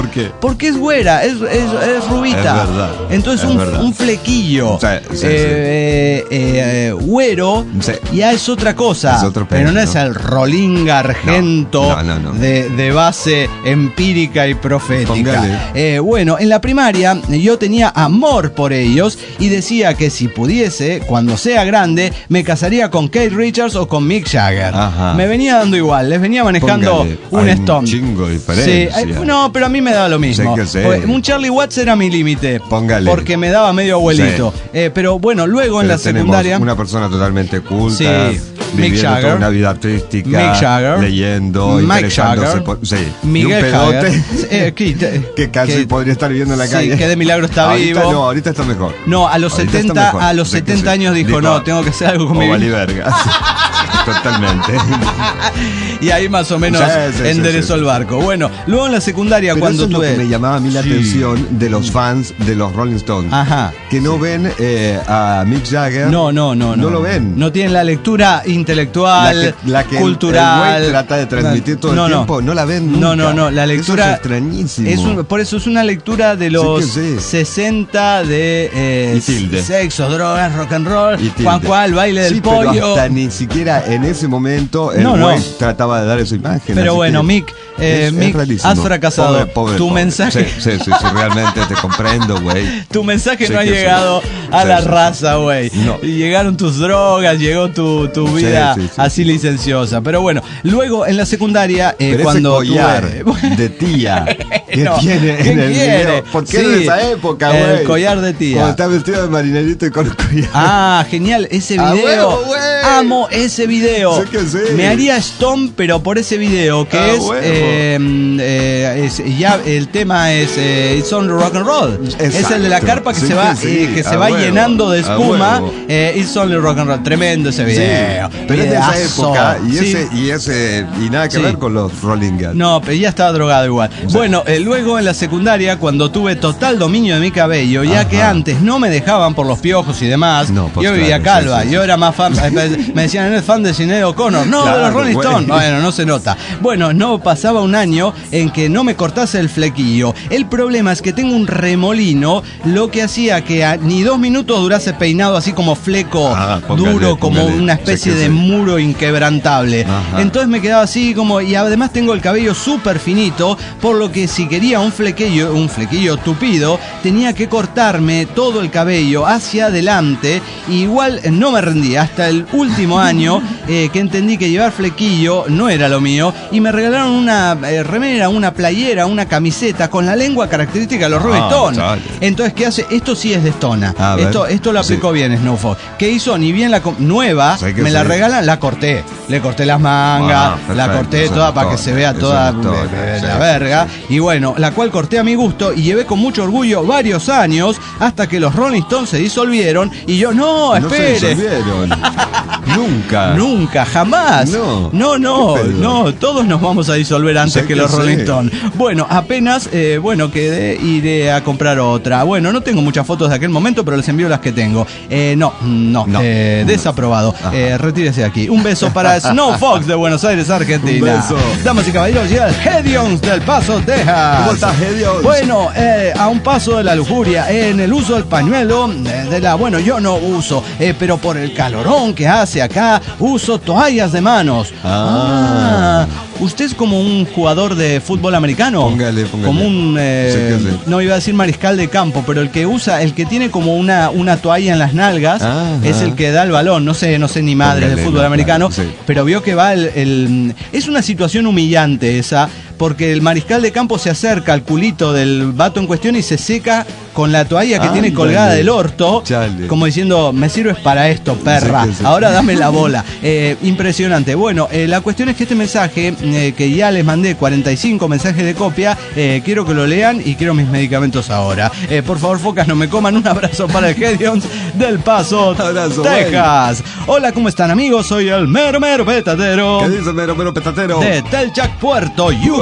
¿Por qué? Porque es güera, es, es, es rubita. Es verdad. Entonces es un, verdad. un flequillo. Sí, sí, sí. Eh, eh, eh, güero, Sí. ya es otra cosa. Es otro pero pez, no es ¿no? el rolinga argento No, no, no, no. De, de base empírica y profética. Póngale. Eh, bueno, en la primaria yo tenía amor por ellos y decía que si pudiese, cuando sea grande, me casaría con Keith Richards o con Mick Jagger. Ajá. Me venía dando igual, les venía manejando Póngale. un Hay Stone. un chingo de diferencia. Sí, eh, no, pero a mí me daba lo mismo. Sé que sé. Porque un Charlie Watts era mi límite. Póngale. Porque me daba medio abuelito. Sí. Eh, pero bueno, luego en Pero la tenemos secundaria. una persona totalmente culta, Sí, Mick viviendo Jagger. toda una vida artística, Mick Jagger. leyendo, Mike interesándose Jagger. por, sí, Miguel y un pedote Jagger. Eh, que, que casi que- podría estar viviendo en la sí, calle. que de milagro está ahorita vivo. No, ahorita está mejor. No, a los Ahorita está setenta, mejor. a los Sé que setenta sí. años dijo, no, tengo que hacer algo con mi o vida. vale verga. Totalmente. Y ahí más o menos Sí, sí, sí, enderezó sí. el barco. Bueno, luego en la secundaria Pero cuando eso es tuve. lo que me llamaba a mí la Sí. atención de los fans de los Rolling Stones. Ajá. Que no ven eh, a Mick Jagger. No, no, no, no. No lo ven. No tienen la lectura intelectual, La que, la que cultural. el güey trata de transmitir todo el no, no. tiempo, no la ven nunca. No, no, no, la lectura Eso es extrañísimo. es un- por eso es una lectura de los Sí que sí. sesenta de eh, Y tilde. sexo, drogas, rock and roll, Y tilde. Juan Cual, baile del Sí, pollo. pero hasta ni siquiera en ese momento el No, güey no. trataba de dar esa imagen. Pero así bueno, que Mick, eh, es- es Mick, rarísimo. has fracasado. Pobre, pobre, Tu pobre. mensaje- Sí, sí, sí, sí, realmente te comprendo, güey. Tu mensaje Sí no ha que sí. llegado a Sí, la sí, sí. raza, güey. No. Llegaron tus drogas, llegó tu, tu vida sí, sí, así sí. licenciosa. Pero bueno, luego en la secundaria, eh, Pero cuando ese collar tuve- de tía que No, tiene ¿qué en el quiere? video. Porque es Sí, de esa época, el güey. collar de tía. Cuando está vestido de marinerito y con el collar. Ah, genial, ese ¡A video. huevo, güey! Amo ese video. Sí que sí. Me haría Stone, pero por ese video, que ¡A es, huevo! eh, eh, es- ya el tema es eh, It's Only Rock and Roll. Es el de la Exacto. carpa que Sí se va, que sí, eh, que se a va huevo, llenando de a espuma. huevo. Eh, It's Only Rock and Roll. Tremendo ese video. Sí, pero es de esa Videazo. época y Sí. ese y ese y nada que Sí. ver con los Rolling Stones. No, pero ya estaba drogado igual. Bueno, eh, luego en la secundaria, cuando tuve total dominio de mi cabello, ya Ajá. que antes no me dejaban por los piojos y demás, No, pues yo vivía claro, calva, sí, sí, yo sí. era más fan, me decían, ¿eres fan de Sinéad O'Connor? No, de Claro, los Rolling güey. Stones. Bueno, no se nota. Bueno, no pasaba un año en que no me cortase el flequillo. El problema es que tengo un remolino, lo que hacía que a- ni dos minutos durase peinado así como fleco, Ah, póngale, duro, como póngale. una especie Sí que de sí. muro inquebrantable. Ajá. Entonces me quedaba así como, y además tengo el cabello súper finito, por lo que si quería un flequillo, un flequillo tupido, tenía que cortarme todo el cabello hacia adelante. Y igual eh, no me rendí hasta el último año eh, que entendí que llevar flequillo no era lo mío y me regalaron una eh, remera, una playera, una camiseta con la lengua característica de los Rolling Ah, Stones. chale. Entonces, ¿qué hace? Esto sí es de Stona. A ver. Esto, esto lo aplicó Sí. bien Snowfall. ¿Qué hizo? Ni bien la com- nueva, Sí que me la sí. regalan, la corté. Le corté las mangas, Ah, la perfecto, corté eso toda es para que todo, se vea eso toda es todo, eh, sí, la sí, verga. sí. Y bueno, la cual corté a mi gusto y llevé con mucho orgullo varios años hasta que los Rolling Stones se disolvieron y yo, no, No se espere. disolvieron. Nunca. Nunca, jamás. No. no, no, ¿Qué pedo? no, todos nos vamos a disolver antes Sé que que los sí. Rolling Stones. Bueno, apenas, eh, bueno, quedé, iré a comprar otra. Bueno, no tengo muchas fotos de aquel momento, pero les envío las que tengo. Eh, no, no, No. eh, desaprobado. Ajá. Eh, retírese de aquí. Un beso para Snow Fox de Buenos Aires, Argentina. Un beso. Damas y caballeros, llega el Hedions del Paso, Texas. ¿Cómo estás, Hedions? Bueno, eh, a un paso de la lujuria, en el uso del pañuelo, eh, de la, bueno, yo no uso, eh, pero por el calorón que hace acá, uso toallas de manos. Ah. Ah, ¿usted es como un jugador de fútbol americano? Póngale, póngale. Como un, eh, Sí que sí. no iba a decir mariscal de campo, pero el que usa, el que tiene como una, una toalla en las nalgas, Ajá. es el que da el balón. No sé, no sé ni madre de Póngale, fútbol no, americano, claro, sí. pero vio que va el, el- es una situación humillante esa, porque el mariscal de campo se acerca al culito del vato en cuestión y se seca con la toalla que tiene Ándale. colgada del orto, Chale. como diciendo, me sirves para esto, perra, Sí que sí. ahora dame la bola. Eh, impresionante. Bueno, eh, la cuestión es que este mensaje, eh, que ya les mandé cuarenta y cinco mensajes de copia, eh, quiero que lo lean y quiero mis medicamentos ahora. Eh, por favor, focas, no me coman. Un abrazo para el Hedions del Paso, Abrazo, Texas. Hola, ¿cómo están, amigos? Soy el mero mero petatero ¿Qué dice mero mero petatero? de Telchac, Puerto Yucatán.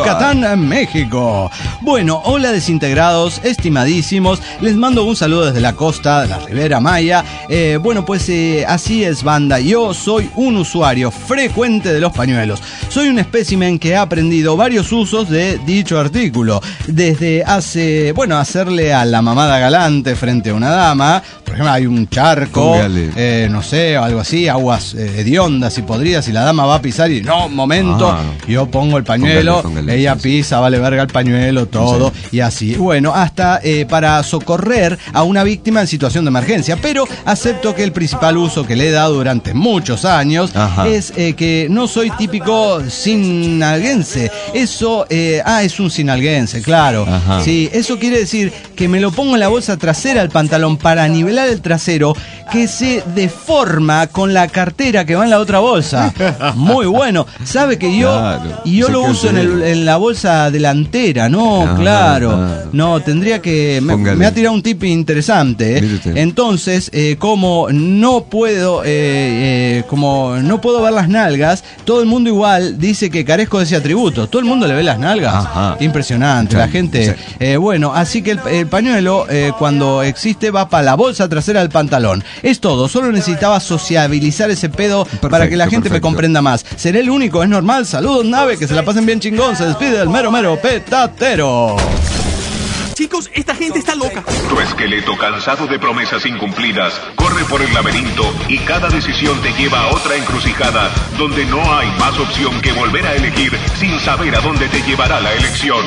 Yucatán, México. Bueno, hola desintegrados, estimadísimos. Les mando un saludo desde la costa de la Ribera Maya. Eh, bueno, pues eh, así es, banda. Yo soy un usuario frecuente de los pañuelos. Soy un espécimen que ha aprendido varios usos de dicho artículo. Desde hace, bueno, hacerle a la mamada galante frente a una dama. Por ejemplo, hay un charco, eh, no sé, algo así, aguas eh, hediondas y podridas, y la dama va a pisar y no, momento, ah, yo pongo el pañuelo, póngale, póngale, ella pisa, vale verga el pañuelo, todo, sí. Y así. Bueno, hasta eh, para socorrer a una víctima en situación de emergencia, pero acepto que el principal uso que le he dado durante muchos años, ajá, es eh, que no soy típico sinalguense. Eso, eh, ah, es un sinalguense, claro. Ajá. Sí, eso quiere decir que me lo pongo en la bolsa trasera del pantalón para nivelar el trasero, que se deforma con la cartera que va en la otra bolsa. Muy bueno. Sabe que yo, claro, y yo lo uso en, el, en la bolsa delantera, ¿no? Ah, claro. Ah, no, tendría que... Me, me ha tirado un tip interesante. ¿eh? Entonces, eh, como no puedo, eh, eh, como no puedo ver las nalgas, todo el mundo igual dice que carezco de ese atributo. Todo el mundo le ve las nalgas. Ajá. Impresionante. Sí, la gente... Sí. Eh, bueno, así que el, el pañuelo, eh, cuando existe, va para la bolsa trasera del pantalón. Es todo, solo necesitaba sociabilizar ese pedo, perfecto, para que la gente perfecto. me comprenda más. Seré el único, es normal. Saludos, nave, que se la pasen bien chingón. Se despide el mero mero petatero. Chicos, esta gente está loca. Tu esqueleto, cansado de promesas incumplidas, corre por el laberinto y cada decisión te lleva a otra encrucijada donde no hay más opción que volver a elegir sin saber a dónde te llevará la elección.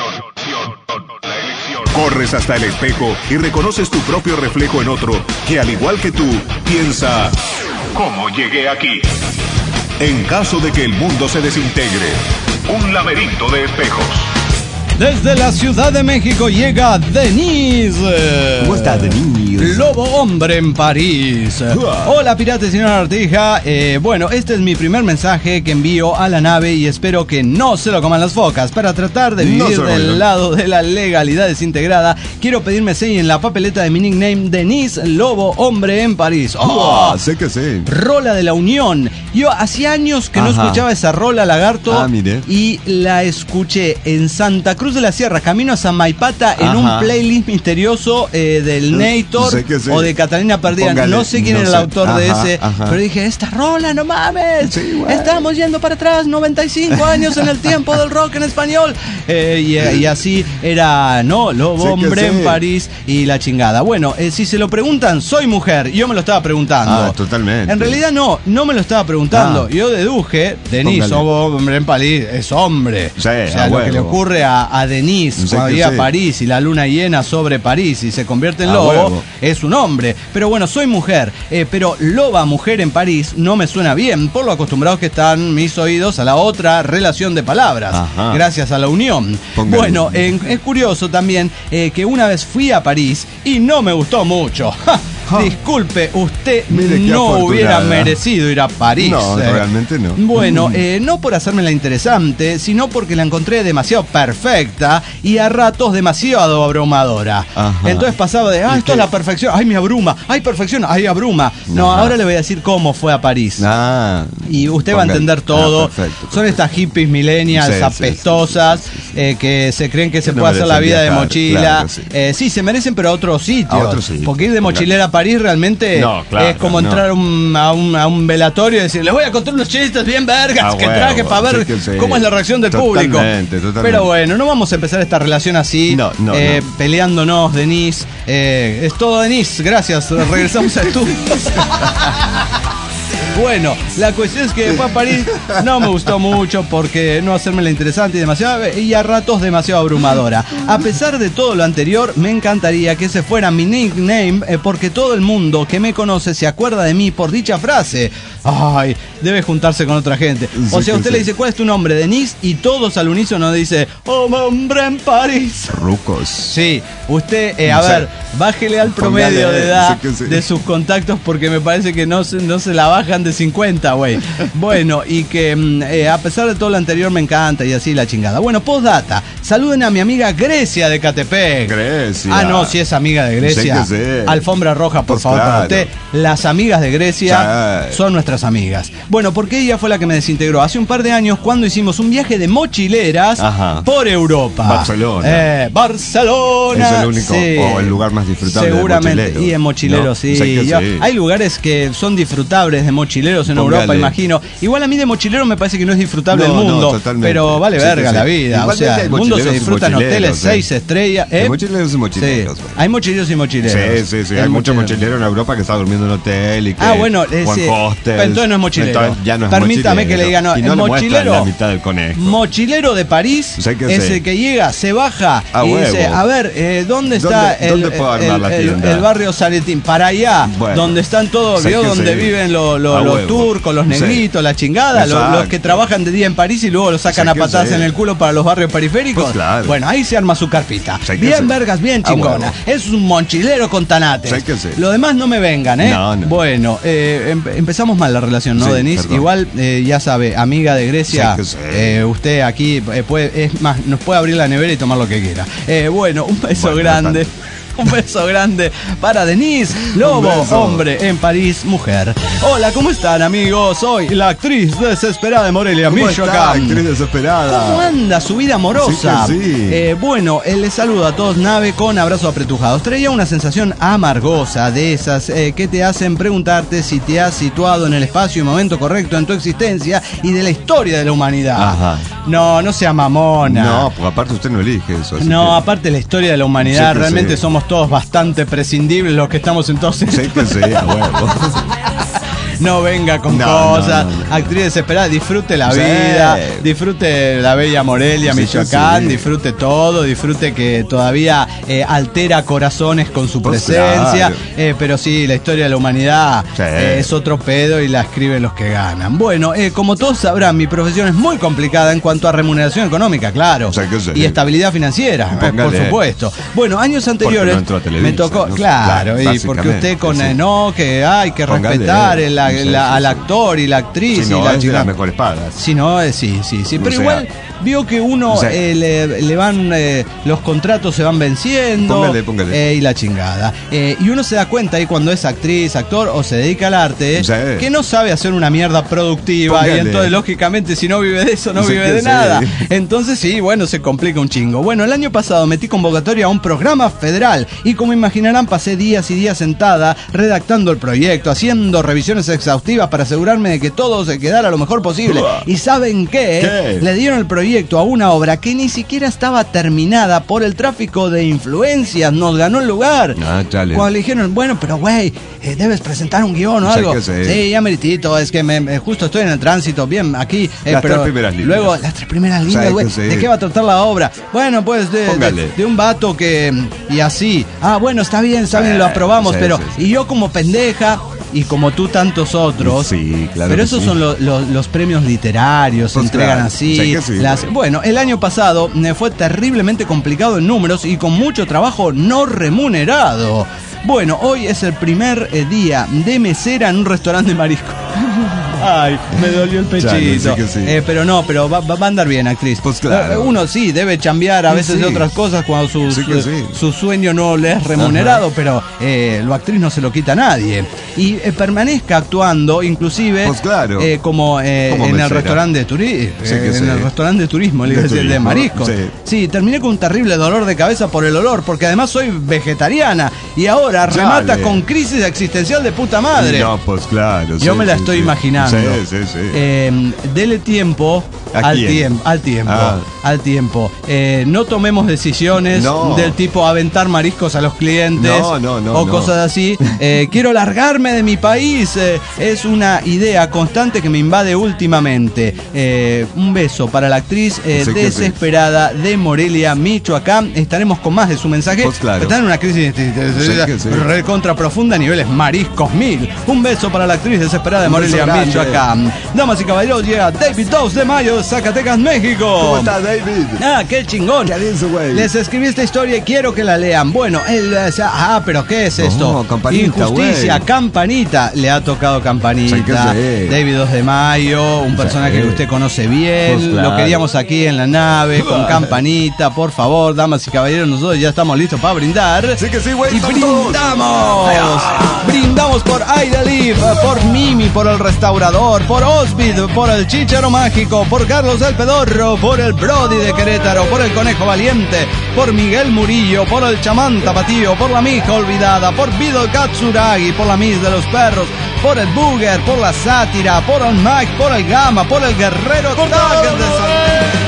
Corres hasta el espejo y reconoces tu propio reflejo en otro que, al igual que tú, piensa: ¿cómo llegué aquí? En caso de que el mundo se desintegre, un laberinto de espejos. Desde la Ciudad de México llega Denise. ¿Cómo está, Denise? Lobo hombre en París. Hola, pirata y señora Artija. Eh, bueno, este es mi primer mensaje que envío a la nave y espero que no se lo coman las focas. Para tratar de vivir no del lado de la legalidad desintegrada, quiero pedirme seña en la papeleta de mi nickname, Denise Lobo hombre en París. ¡Oh! oh sé que sí. Rola de la Unión. Yo hacía años que Ajá. no escuchaba esa rola, lagarto. Ah, mire. Y la escuché en Santa Cruz de la Sierra, camino a Samaipata, en Ajá. un playlist misterioso eh, del Nator sé sé. o de Catalina Perdida. Póngale, no sé quién no era sé. el autor Ajá, de ese, Ajá. pero dije, esta rola, no mames, sí, estamos yendo para atrás, noventa y cinco años en el tiempo del rock en español. Eh, y, y así era, ¿no? Lobo hombre en París y la chingada. Bueno, eh, si se lo preguntan, soy mujer. Yo me lo estaba preguntando. Ah, totalmente. En realidad no, no me lo estaba preguntando. Ah. Yo deduje, Denise, Lobo hombre en París, es hombre. Sí, o sea, lo huevo. que le ocurre a, a Denise, cuando había sí. París y la luna llena sobre París y se convierte en lobo, huevo. es un hombre. Pero bueno, soy mujer, eh, pero loba mujer en París no me suena bien, por lo acostumbrados que están mis oídos a la otra relación de palabras, Ajá. gracias a la unión. Póngale. Bueno, eh, es curioso también eh, que una vez fui a París y no me gustó mucho. Disculpe, usted no hubiera merecido ir a París. No, realmente no. Bueno, eh, no por hacerme la interesante, sino porque la encontré demasiado perfecta y a ratos demasiado abrumadora. Ajá. Entonces pasaba de, ah, esto es la perfección, ay, me abruma, ay, perfección, ay, abruma. No, Ajá. ahora le voy a decir cómo fue a París. Ah, y usted va a entender todo. Ah, perfecto, perfecto. Son estas hippies millennials sí, apestosas sí, sí, sí, sí. Eh, que se creen que se no puede hacer la vida viajar, de mochila. Claro sí. Eh, sí, se merecen, pero a otros sitios. A otro sitio. Porque ir de mochilera a París realmente no, claro, es como entrar no. un, a, un, a un velatorio y decir, les voy a contar unos chistes bien vergas ah, que huevo, traje para ver sí, sí. cómo es la reacción del totalmente, público. Totalmente. Pero bueno, no vamos a empezar esta relación así, no, no, eh, no. peleándonos, Denise. Eh, es todo, Denise. Gracias. Regresamos a estudios. Bueno, la cuestión es que fue a París, no me gustó mucho porque no hacerme la interesante y demasiado, y a ratos demasiado abrumadora. A pesar de todo lo anterior, me encantaría que ese fuera mi nickname, eh, porque todo el mundo que me conoce se acuerda de mí por dicha frase. Ay, debe juntarse con otra gente. O sea, usted le dice, ¿cuál es tu nombre? Denise, y todos al unísono dice, oh, hombre en París. Rucos. Sí, usted, eh, a ver, bájele al promedio de edad de sus contactos porque me parece que no se, no se la bajan de cincuenta, güey. Bueno, y que eh, a pesar de todo lo anterior me encanta y así la chingada. Bueno, postdata. Saluden a mi amiga Grecia de Catepec. Grecia. Ah, no, si es amiga de Grecia. Sí que sí. Alfombra roja, por Pues favor, claro. para usted. Las amigas de Grecia Sí. son nuestras amigas. Bueno, porque ella fue la que me desintegró hace un par de años cuando hicimos un viaje de mochileras Ajá. por Europa. Barcelona. Eh, Barcelona. Es el único Sí. o el lugar más disfrutable Seguramente. de mochileros. Y en mochileros, ¿No? sí. Sé que Yo- sí. Hay lugares que son disfrutables de mochileros en Póngale. Europa, imagino. Igual a mí de mochilero me parece que no es disfrutable No, el no, mundo. totalmente. Pero vale Sí que verga sí. la vida. O Igualmente sea, hay el mundo se mochileros y disfruta en hoteles mochileros, seis eh. estrellas. ¿eh? Hay mochileros y mochileros, Sí. güey. Hay mochileros y mochileros. Sí, sí, sí. El Hay mucho mochilero. mochilero en Europa que está durmiendo en hotel y que. Ah, bueno, o en ese- hostels. pero entonces no es mochilero. Entonces ya no es Permítame mochilero. que le diga, no, Y el no le muestran mochilero- la mitad del conejo. Mochilero de París Sé que es sí. el que llega, se baja A y huevo. dice, a ver, eh, ¿dónde está ¿Dónde- el, dónde puedo armar el- la el- tienda? el barrio Saretín? Para allá, Bueno. donde están todos, Sé ¿vio? que Donde sí. viven lo- lo- A los huevo. turcos, los Sí. negritos, la chingada, lo- los, Exacto. que trabajan de día en París y luego los sacan Sé a que patadas sí. en el culo para los barrios periféricos. Pues claro. Bueno, ahí se arma su carpita. Sé que Bien sí. vergas, bien A chingona. huevo. Es un mochilero con tanates. Sé que sí. Lo demás no me vengan, ¿eh? No, no. Bueno, eh, em- empezamos mal la relación, ¿no, Sí, Denise? perdón. Igual, eh, ya sabe, amiga de Grecia, Sé que sí. eh, usted aquí eh, puede, es más, nos puede abrir la nevera y tomar lo que quiera. Eh, bueno, un beso Bueno, grande. no Un beso grande para Denise Lobo, Un beso. hombre en París, mujer. Hola, ¿cómo están, amigos? Soy la actriz desesperada de Morelia, ¿Cómo está, Michoacán. actriz desesperada? ¿Cómo anda su vida amorosa? Sí que sí. Eh, bueno, eh, les saludo a todos, nave, con abrazos apretujados. Traía una sensación amargosa de esas eh, que te hacen preguntarte si te has situado en el espacio y momento correcto en tu existencia y de la historia de la humanidad. Ajá. No, no sea mamona. No, porque aparte usted no elige eso. así No, que- aparte la historia de la humanidad, Sí que realmente sí. somos todos bastante prescindibles los que estamos entonces. Sé que sí, a huevo. No venga con No, cosas. no, no, no. Actriz desesperada, disfrute la Sí. vida, disfrute la bella Morelia, Sí que Michoacán, sí. disfrute todo, disfrute que todavía eh, altera corazones con su Pues presencia. claro. Eh, pero sí, la historia de la humanidad Sí. eh, es otro pedo y la escriben los que ganan. Bueno, eh, como todos sabrán, mi profesión es muy complicada en cuanto a remuneración económica, claro. Sí que sí. Y estabilidad financiera, eh, por Póngale. supuesto. Bueno, años anteriores no entró a Televisa, me tocó, ¿no? claro, Claro, y porque básicamente, usted con sí. eh, no, que hay que Póngale, respetar el- la- sí, la- sí, al sí. actor y la actriz Si no, y la es de chica. las mejores pagas. Si no, eh, sí, sí, sí. Pero O sea, igual vio que uno o sea, eh, le, le van, eh, los contratos se van venciendo. Póngale, póngale. eh, y la chingada. Eh, y uno se da cuenta ahí cuando es actriz, actor o se dedica al arte, Sí. que no sabe hacer una mierda productiva. Póngale. Y entonces, lógicamente, si no vive de eso, no Sí vive que de sí. nada. Entonces, sí, bueno, se complica un chingo. Bueno, el año pasado metí convocatoria a un programa federal. Y como imaginarán, pasé días y días sentada redactando el proyecto, haciendo revisiones exhaustivas para asegurarme de que todo se quedara lo mejor posible. ¿Y saben qué? ¿Qué? Le dieron el proyecto a una obra que ni siquiera estaba terminada por el tráfico de influencias. Nos ganó el lugar. Ah, chale. Cuando le dijeron, bueno, pero güey, eh, debes presentar un guión o Sé algo. que sí. Sí, ya meritito, es que me, me- justo estoy en el tránsito, bien, aquí. eh, Las pero tres primeras líneas. Luego, las tres primeras líneas, Sé güey. que sí. ¿De qué va a tratar la obra? Bueno, pues de, de, Póngale. de un vato que. Y así. Ah, bueno, está bien, está bien, lo aprobamos, sí, pero. sí, sí. Y yo como pendeja. Y como tú tantos otros. Sí, claro Pero que esos sí. son lo- lo- los premios literarios, se Pues entregan claro, así. sé que sí, las- güey. bueno, el año pasado eh, fue terriblemente complicado en números y con mucho trabajo no remunerado. Bueno, hoy es el primer eh, día de mesera en un restaurante de marisco. Ay, me dolió el pechito. Chale, sí que sí. Eh, pero no, pero va, va- va a andar bien, actriz. Pues claro. Eh, Uno sí debe chambear a Sí, veces sí. de otras cosas cuando su, Sí que sí. su sueño no le es remunerado, pero eh, lo actriz no se lo quita a nadie. Y eh, permanezca actuando, inclusive Pues claro. eh, como, eh, Como en el mesera. restaurante de turismo. Sí que en sí. el restaurante de turismo, le De iba a decir, de turismo, mariscos. sí. Sí, terminé con un terrible dolor de cabeza por el olor, porque además soy vegetariana y ahora Chale. remata con crisis existencial de puta madre. No, pues claro. Yo sí, me la sí, estoy sí. imaginando. Sí, sí, sí. Eh, dele tiempo ¿A al quién? tiempo, al tiempo, Ah. al tiempo. Eh, no tomemos decisiones No. del tipo aventar mariscos a los clientes No, no, no, o no. cosas así. Eh, quiero largarme de mi país. Eh, es una idea constante que me invade últimamente. Eh, un beso para la actriz eh, Sí que sí. desesperada de Morelia, Michoacán. Estaremos con más de su mensaje. Pues claro. Está en una crisis Sí que sí. recontra profunda a niveles mariscos mil. Un beso para la actriz desesperada de Un beso Morelia, grande. Michoacán. Damas y caballeros, llega David dos de Mayo Estados, Zacatecas, México. ¿Cómo estás, David? Ah, qué chingón. ¿Qué dice, güey? Les escribí esta historia y quiero que la lean. Bueno, él, ah, pero ¿qué es esto? No, Campanita, Injusticia, güey. Campanita. Le ha tocado Campanita. Sí, que sí. David dos de Mayo, un personaje Sí. que usted conoce bien. Pues claro. Lo queríamos aquí en la nave con Campanita. Por favor, damas y caballeros, nosotros ya estamos listos para brindar. Sí que sí, güey. Y estamos todos. brindamos. Brindamos por Aida Liv, por Mimi, por el restaurador, por Osvid, por el Chícharo Mágico, por Carlos del Pedorro, por el Brody de Querétaro, por el Conejo Valiente, por Miguel Murillo, por el Chamán Tapatío, por la Mija Olvidada, por Vido Katsuragi, por la Miss de los Perros, por el Booger, por la Sátira, por el Mike, por el Gama, por el Guerrero Tag de San...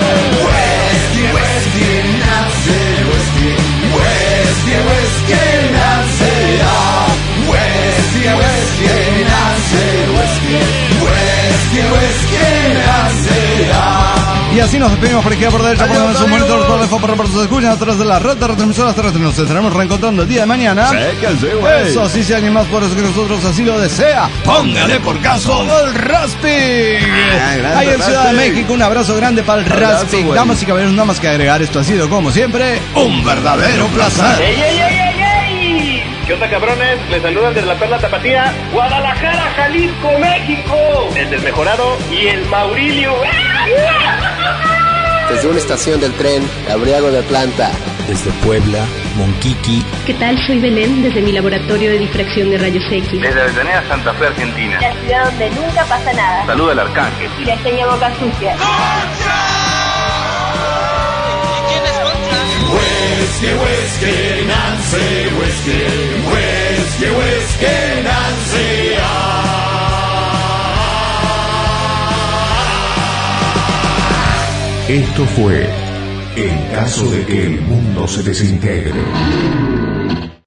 Y así nos despedimos por aquí por derecha, por donde su monitor, por el por por sus escuchan a través de la red de retransmisoras terrestres. Nos estaremos reencontrando el día de mañana. Sí que sí, güey. Eso sí, si alguien más por eso que nosotros así lo desea, póngale por caso el Raspig. grande Ahí en Ciudad de Raspig. México, un abrazo grande para el Abrazo, Raspig. güey. Damas y caballeros, nada más que agregar, esto ha sido como siempre un verdadero placer. ¡Ey, ey, ey, ey, ey! ¿Qué onda, cabrones? Les saludan desde la Perla Tapatía, Guadalajara, Jalisco, México. El Desmejorado y el Maurilio. Desde una estación del tren, Abriago de Atlanta. Desde Puebla, Monquiqui. ¿Qué tal? Soy Belén, desde mi laboratorio de difracción de rayos X. Desde Avellaneda, Santa Fe, Argentina. La ciudad donde nunca pasa nada. Saluda al Arcángel. Y la enseña boca sucia. Whisky, whisky, Nancy, whisky, whisky, whisky, Nancy. Esto fue En caso de que el mundo se desintegre.